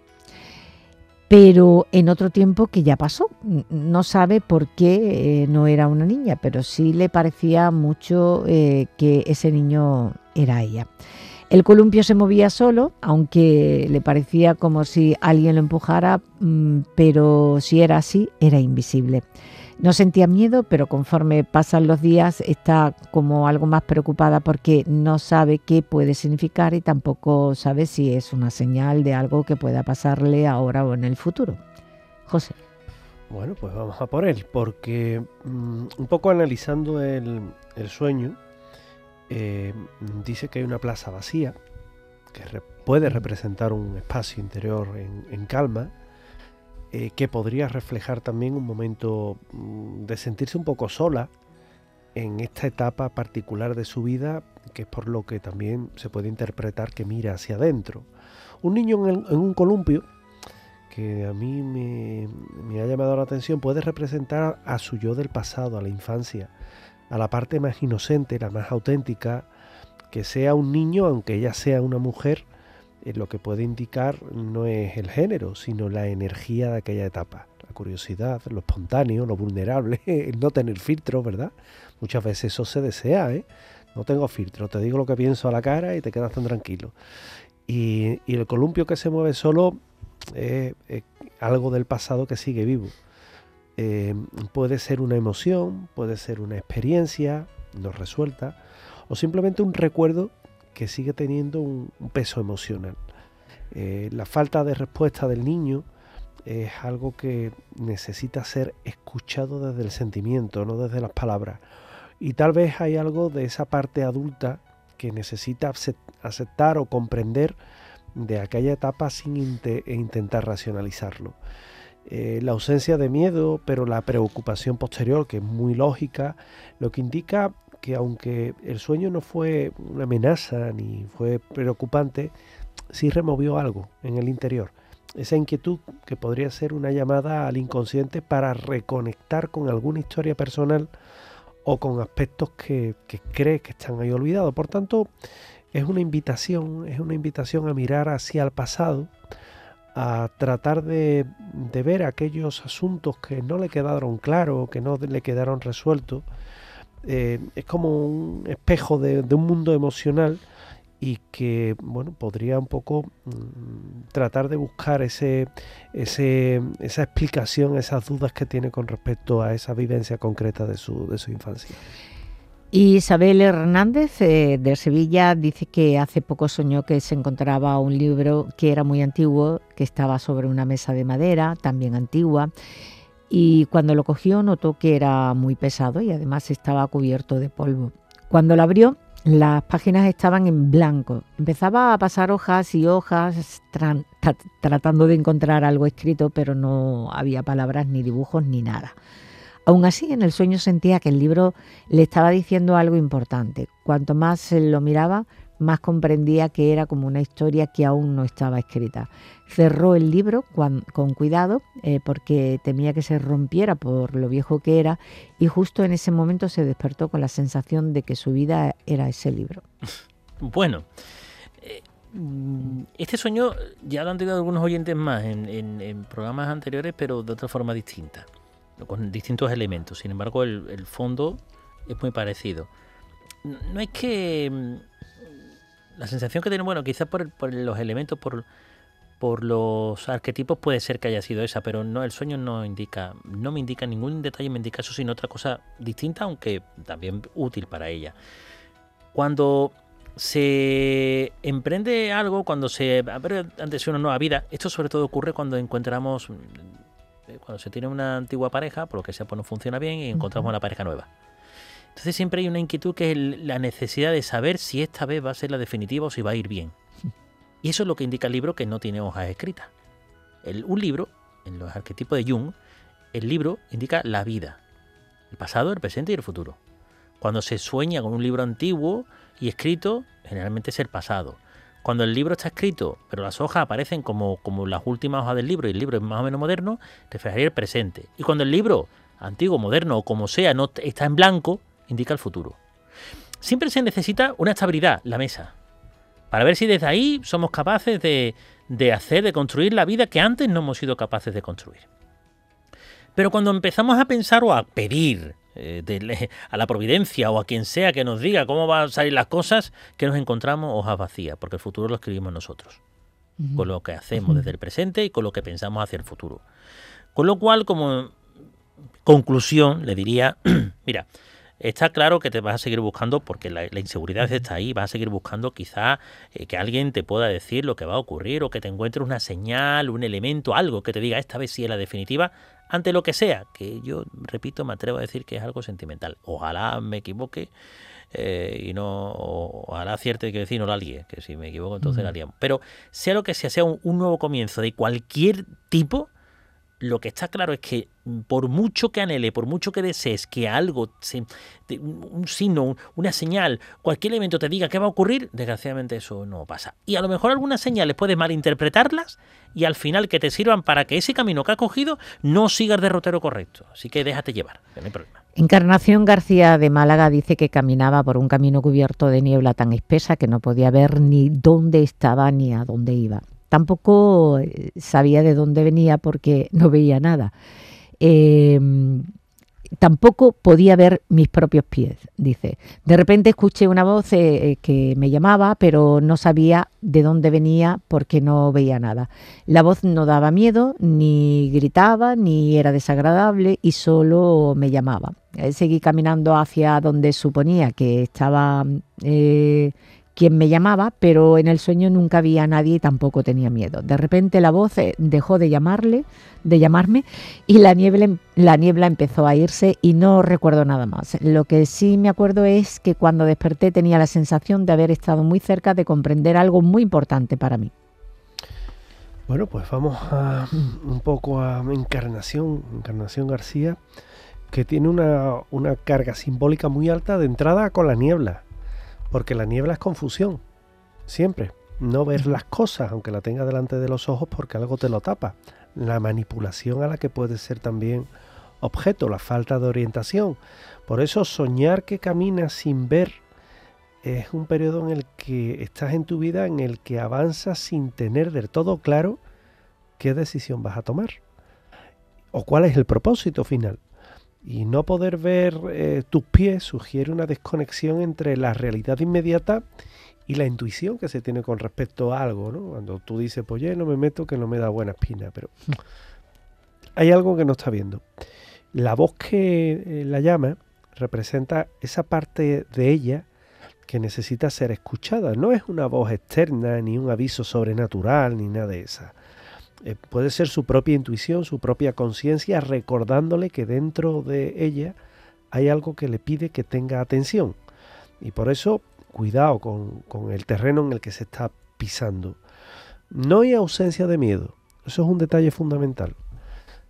pero en otro tiempo que ya pasó. No sabe por qué no era una niña, pero sí le parecía mucho que ese niño era ella. El columpio se movía solo, aunque le parecía como si alguien lo empujara, pero si era así, era invisible. No sentía miedo, pero conforme pasan los días está como algo más preocupada porque no sabe qué puede significar y tampoco sabe si es una señal de algo que pueda pasarle ahora o en el futuro. José. Bueno, pues vamos a por él, porque un poco analizando el sueño, dice que hay una plaza vacía que puede representar un espacio interior en calma, que podría reflejar también un momento de sentirse un poco sola en esta etapa particular de su vida, que es por lo que también se puede interpretar que mira hacia adentro. Un niño en un columpio, que a mí me ha llamado la atención, puede representar a su yo del pasado, a la infancia, a la parte más inocente, la más auténtica, que sea un niño, aunque ella sea una mujer. Lo que puede indicar no es el género, sino la energía de aquella etapa, la curiosidad, lo espontáneo, lo vulnerable, el no tener filtro, ¿verdad? Muchas veces eso se desea, ¿eh? No tengo filtro, te digo lo que pienso a la cara y te quedas tan tranquilo. Y el columpio que se mueve solo es algo del pasado que sigue vivo. Puede ser una emoción, puede ser una experiencia no resuelta, o simplemente un recuerdo que sigue teniendo un peso emocional. La falta de respuesta del niño es algo que necesita ser escuchado desde el sentimiento, no desde las palabras. Y tal vez hay algo de esa parte adulta que necesita aceptar o comprender de aquella etapa sin intentar racionalizarlo. La ausencia de miedo, pero la preocupación posterior, que es muy lógica, lo que indica que aunque el sueño no fue una amenaza ni fue preocupante, sí removió algo en el interior. Esa inquietud que podría ser una llamada al inconsciente para reconectar con alguna historia personal o con aspectos que cree que están ahí olvidados. Por tanto, es una invitación a mirar hacia el pasado, a tratar de ver aquellos asuntos que no le quedaron claros, que no le quedaron resueltos. Es como un espejo de un mundo emocional y que, bueno, podría un poco tratar de buscar esa explicación, esas dudas que tiene con respecto a esa vivencia concreta de su infancia. Isabel Hernández de Sevilla dice que hace poco soñó que se encontraba un libro que era muy antiguo, que estaba sobre una mesa de madera, también antigua, y cuando lo cogió notó que era muy pesado y además estaba cubierto de polvo. Cuando lo abrió, las páginas estaban en blanco. Empezaba a pasar hojas y hojas tratando de encontrar algo escrito, pero no había palabras ni dibujos ni nada. Aún así, en el sueño sentía que el libro le estaba diciendo algo importante. Cuanto más lo miraba, más comprendía que era como una historia que aún no estaba escrita. Cerró el libro con cuidado porque temía que se rompiera por lo viejo que era, y justo en ese momento se despertó con la sensación de que su vida era ese libro. Bueno, este sueño ya lo han tenido algunos oyentes más en programas anteriores, pero de otra forma distinta, con distintos elementos. Sin embargo, el fondo es muy parecido. No es que la sensación que tiene, bueno, quizás por los elementos, por los arquetipos puede ser que haya sido esa, pero no, el sueño no me indica ningún detalle, me indica eso, sino otra cosa distinta, aunque también útil para ella. Cuando se emprende algo, cuando se abre antes una nueva vida, esto sobre todo ocurre cuando se tiene una antigua pareja, por lo que sea, pues no funciona bien, y encontramos una pareja nueva. Entonces siempre hay una inquietud, que es la necesidad de saber si esta vez va a ser la definitiva o si va a ir bien. Y eso es lo que indica el libro, que no tiene hojas escritas. Un libro, en los arquetipos de Jung, el libro indica la vida, el pasado, el presente y el futuro. Cuando se sueña con un libro antiguo y escrito, generalmente es el pasado. Cuando el libro está escrito, pero las hojas aparecen como las últimas hojas del libro, y el libro es más o menos moderno, reflejaría el presente. Y cuando el libro, antiguo, moderno o como sea, no está en blanco, indica el futuro. Siempre se necesita una estabilidad, la mesa, para ver si desde ahí somos capaces de construir la vida que antes no hemos sido capaces de construir. Pero cuando empezamos a pensar o a pedir a la providencia o a quien sea que nos diga cómo van a salir las cosas, que nos encontramos hojas vacías, porque el futuro lo escribimos nosotros, con lo que hacemos desde el presente y con lo que pensamos hacia el futuro. Con lo cual, como conclusión, le diría, mira, está claro que te vas a seguir buscando, porque la inseguridad está ahí, vas a seguir buscando quizá que alguien te pueda decir lo que va a ocurrir, o que te encuentres una señal, un elemento, algo que te diga esta vez sí es la definitiva, ante lo que sea, que yo, repito, me atrevo a decir que es algo sentimental. Ojalá me equivoque ojalá acierte, que decir, no la líe, que si me equivoco entonces la liamos. Pero sea lo que sea un nuevo comienzo de cualquier tipo, lo que está claro es que por mucho que anhele, por mucho que desees que algo, un signo, una señal, cualquier elemento te diga qué va a ocurrir, desgraciadamente eso no pasa. Y a lo mejor algunas señales puedes malinterpretarlas y al final que te sirvan para que ese camino que has cogido no siga el derrotero correcto. Así que déjate llevar, que no hay problema. Encarnación García de Málaga dice que caminaba por un camino cubierto de niebla tan espesa que no podía ver ni dónde estaba ni a dónde iba. Tampoco sabía de dónde venía porque no veía nada. Tampoco podía ver mis propios pies, dice. De repente escuché una voz que me llamaba, pero no sabía de dónde venía porque no veía nada. La voz no daba miedo, ni gritaba, ni era desagradable, y solo me llamaba. Seguí caminando hacia donde suponía que estaba quien me llamaba, pero en el sueño nunca había nadie y tampoco tenía miedo. De repente la voz dejó de llamarme, y la niebla empezó a irse y no recuerdo nada más. Lo que sí me acuerdo es que cuando desperté tenía la sensación de haber estado muy cerca de comprender algo muy importante para mí. Bueno, pues vamos un poco a Encarnación García, que tiene una carga simbólica muy alta de entrada con la niebla. Porque la niebla es confusión, siempre. No ver las cosas, aunque la tengas delante de los ojos, porque algo te lo tapa. La manipulación a la que puede ser también objeto, la falta de orientación. Por eso soñar que caminas sin ver es un periodo en el que estás en tu vida, en el que avanzas sin tener del todo claro qué decisión vas a tomar o cuál es el propósito final. Y no poder ver tus pies sugiere una desconexión entre la realidad inmediata y la intuición que se tiene con respecto a algo, ¿no? Cuando tú dices, pues no me meto, que no me da buena espina, pero hay algo que no está viendo. La voz que la llama representa esa parte de ella que necesita ser escuchada. No es una voz externa, ni un aviso sobrenatural, ni nada de esa. Puede ser su propia intuición, su propia conciencia, recordándole que dentro de ella hay algo que le pide que tenga atención. Y por eso, cuidado con el terreno en el que se está pisando. No hay ausencia de miedo, eso es un detalle fundamental.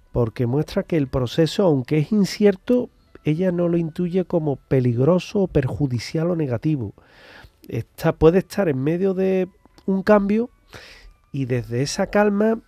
porque muestra que el proceso, aunque es incierto, ella no lo intuye como peligroso, perjudicial o negativo. Puede estar en medio de un cambio y desde esa calma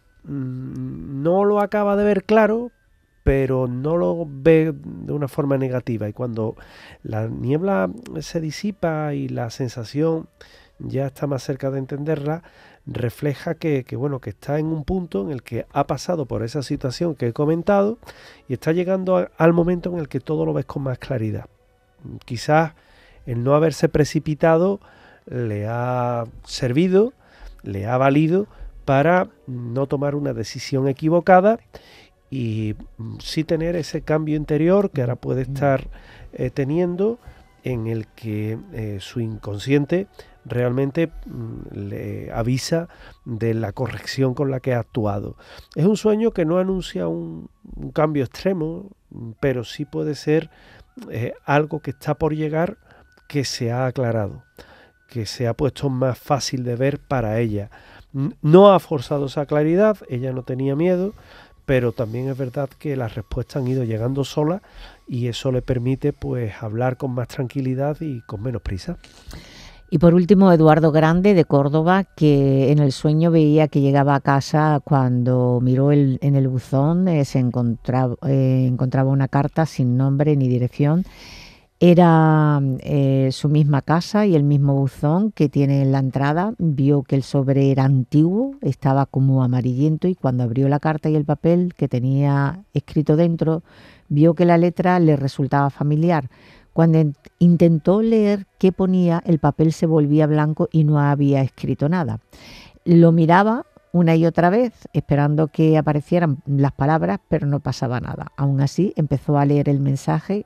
no lo acaba de ver claro, pero no lo ve de una forma negativa. Y cuando la niebla se disipa y la sensación ya está más cerca de entenderla, refleja que está en un punto en el que ha pasado por esa situación que he comentado y está llegando al momento en el que todo lo ves con más claridad. Quizás el no haberse precipitado le ha servido, le ha valido para no tomar una decisión equivocada y sí tener ese cambio interior que ahora puede estar teniendo, en el que su inconsciente realmente le avisa de la corrección con la que ha actuado. Es un sueño que no anuncia un cambio extremo, pero sí puede ser algo que está por llegar, que se ha aclarado, que se ha puesto más fácil de ver para ella. No ha forzado esa claridad, ella no tenía miedo, pero también es verdad que las respuestas han ido llegando solas y eso le permite pues hablar con más tranquilidad y con menos prisa. Y por último, Eduardo Grande, de Córdoba, que en el sueño veía que llegaba a casa cuando miró en el buzón, se encontraba una carta sin nombre ni dirección. Era su misma casa y el mismo buzón que tiene en la entrada. Vio que el sobre era antiguo, estaba como amarillento, y cuando abrió la carta y el papel que tenía escrito dentro, vio que la letra le resultaba familiar. Cuando intentó leer qué ponía, el papel se volvía blanco y no había escrito nada. Lo miraba una y otra vez, esperando que aparecieran las palabras, pero no pasaba nada. Aún así, empezó a leer el mensaje.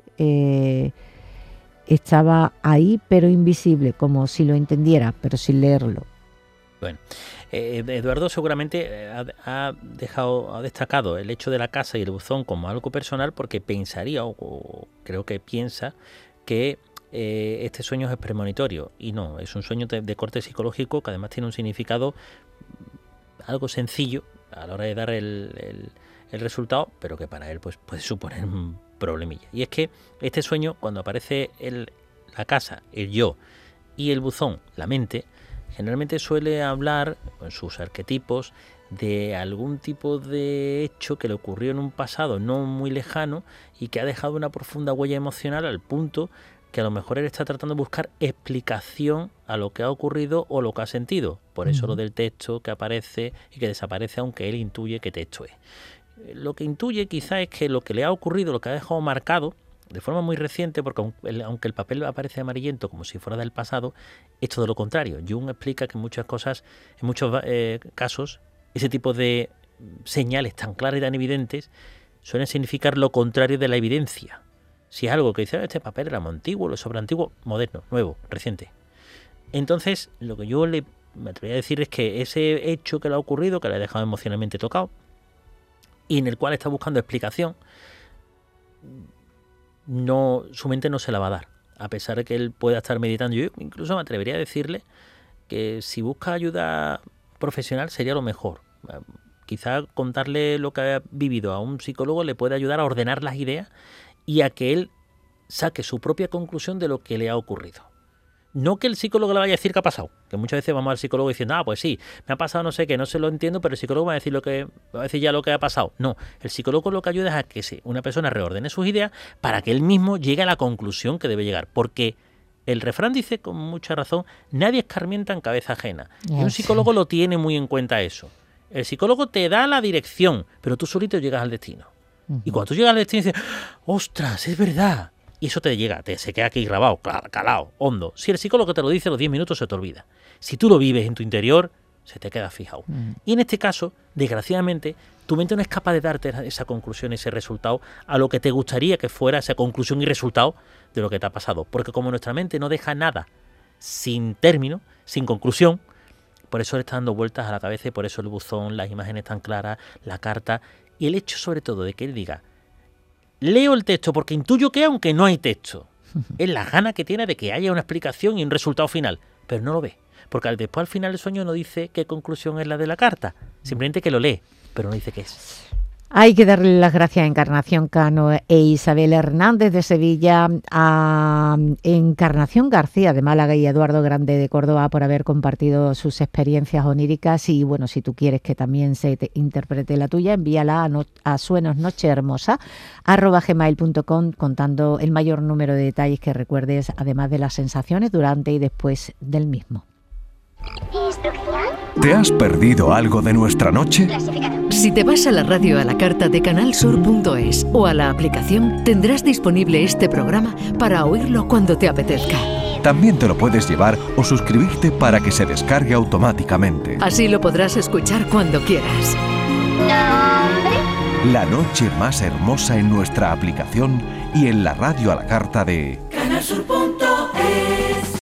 Estaba ahí, pero invisible, como si lo entendiera, pero sin leerlo. Bueno, Eduardo seguramente ha destacado el hecho de la casa y el buzón como algo personal, porque pensaría, o creo que piensa, que este sueño es premonitorio. Y no, es un sueño de corte psicológico que además tiene un significado algo sencillo a la hora de dar el resultado, pero que para él pues puede suponer un problemilla. Y es que este sueño, cuando aparece la casa, el yo, y el buzón, la mente, generalmente suele hablar en sus arquetipos de algún tipo de hecho que le ocurrió en un pasado no muy lejano y que ha dejado una profunda huella emocional, al punto que a lo mejor él está tratando de buscar explicación a lo que ha ocurrido o lo que ha sentido. Por eso lo del texto que aparece y que desaparece, aunque él intuye qué texto es. Lo que intuye quizá es que lo que le ha ocurrido, lo que ha dejado marcado de forma muy reciente, porque aunque el papel aparece amarillento como si fuera del pasado, es todo lo contrario. Jung explica que en muchos casos ese tipo de señales tan claras y tan evidentes suelen significar lo contrario de la evidencia. Si es algo que dice, este papel era muy antiguo, lo sobreantiguo, moderno, nuevo, reciente. Entonces, lo que yo me atrevería a decir es que ese hecho que le ha ocurrido, que le ha dejado emocionalmente tocado, y en el cual está buscando explicación, su mente no se la va a dar, a pesar de que él pueda estar meditando. Yo incluso me atrevería a decirle que si busca ayuda profesional sería lo mejor. Quizá contarle lo que ha vivido a un psicólogo le puede ayudar a ordenar las ideas y a que él saque su propia conclusión de lo que le ha ocurrido. No que el psicólogo le vaya a decir qué ha pasado, que muchas veces vamos al psicólogo diciendo, pues sí, me ha pasado no sé qué, no se lo entiendo, pero el psicólogo va a decir ya lo que ha pasado. No, el psicólogo lo que ayuda es a que una persona reordene sus ideas para que él mismo llegue a la conclusión que debe llegar, porque el refrán dice con mucha razón, nadie escarmienta en cabeza ajena. Y un psicólogo lo tiene muy en cuenta eso. El psicólogo te da la dirección, pero tú solito llegas al destino. Y cuando tú llegas al destino dices, ¡ostras, es verdad! Y eso te llega, se queda aquí grabado, calado, hondo. Si el psicólogo te lo dice, a los 10 minutos se te olvida. Si tú lo vives en tu interior, se te queda fijado. Y en este caso, desgraciadamente, tu mente no es capaz de darte esa conclusión, ese resultado, a lo que te gustaría que fuera esa conclusión y resultado de lo que te ha pasado. Porque como nuestra mente no deja nada sin término, sin conclusión, por eso le está dando vueltas a la cabeza y por eso el buzón, las imágenes tan claras, la carta y el hecho sobre todo de que él diga, leo el texto porque intuyo que aunque no hay texto, es la gana que tiene de que haya una explicación y un resultado final, pero no lo ve, porque después al final del sueño no dice qué conclusión es la de la carta, simplemente que lo lee, pero no dice qué es. Hay que darle las gracias a Encarnación Cano e Isabel Hernández de Sevilla, a Encarnación García de Málaga y a Eduardo Grande de Córdoba por haber compartido sus experiencias oníricas. Y bueno, si tú quieres que también se te interprete la tuya, envíala a suenosnochehermosa@gmail.com contando el mayor número de detalles que recuerdes, además de las sensaciones durante y después del mismo. ¿Te has perdido algo de nuestra noche? Si te vas a la radio a la carta de canalsur.es o a la aplicación, tendrás disponible este programa para oírlo cuando te apetezca. También te lo puedes llevar o suscribirte para que se descargue automáticamente. Así lo podrás escuchar cuando quieras. La noche más hermosa en nuestra aplicación y en la radio a la carta de canalsur.es.